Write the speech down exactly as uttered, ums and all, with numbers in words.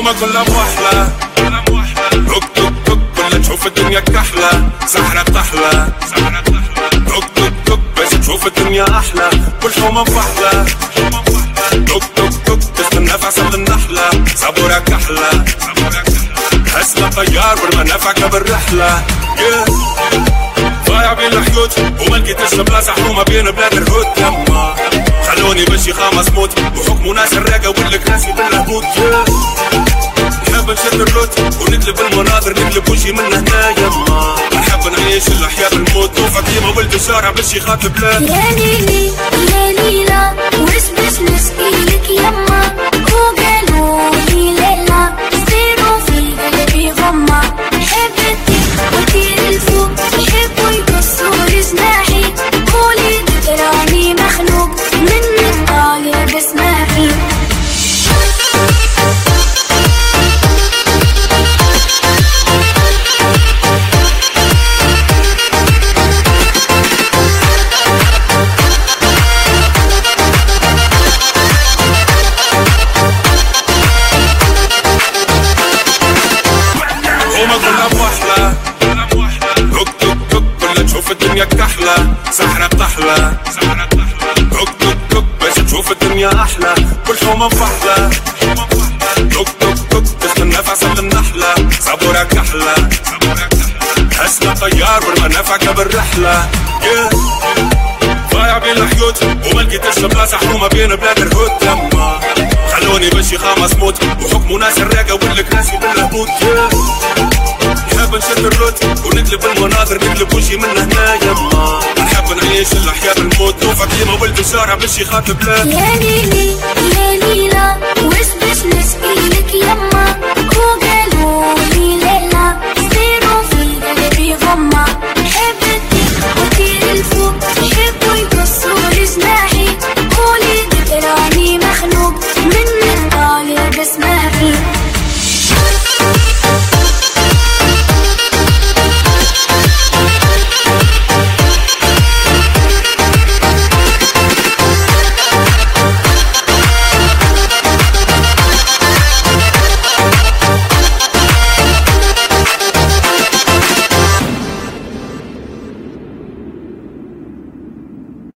هما كلها موحلة توك توك توك كلها تشوف الدنيا كحلة سحرة تحلى توك توك توك باش تشوف الدنيا أحلى كل حومة مفحلة توك توك توك تستنى في عسل النحلة صبورة كحلة حسنا طيار بالمنافع بالرحلة ضايع بين الحيوت وما لقيتش بلاصة حومة بين بلاد الهود يما خلوني بشي خامس موت وحكموا ناس الراقة ولك راسي بالهبوط نحب نشد الروت ونقلب المناظر نقلب وشي من هنا يما نحب نعيش الأحياء بالموت وفاطمة ولد الشارع بشي خاطب بلاد يا ليلي يا ليلى وش باش نسقيلك يما وقالوا لي ليلى صيروا في قلبي غمة حبتك وطير الفوق يحبوا يكسروا جناحي قولي تراني مخلوق من طالع بسماحي الدنيا كحلة سحرة بتحلى توك توك توك باش تشوف الدنيا أحلى كل حومة مفحلة توك توك توك تستنى في عسل النحلة صبورة كحلة حسنا طيار بالمنافع بالرحلة ضايع بين الحيوت وما لقيتش بلاصة حومة بين بلاد الهود يما خلوني بشي خامس موت وحكموا ناس الراقة ولك راسي بالهبوط نحب نشد الروت ونقلب المناظر نقلب وشي من هنا يما نحب نعيش الأحياء بالموت وفاطمة ولد الشارع بشي خاطب بلاد يا ليلي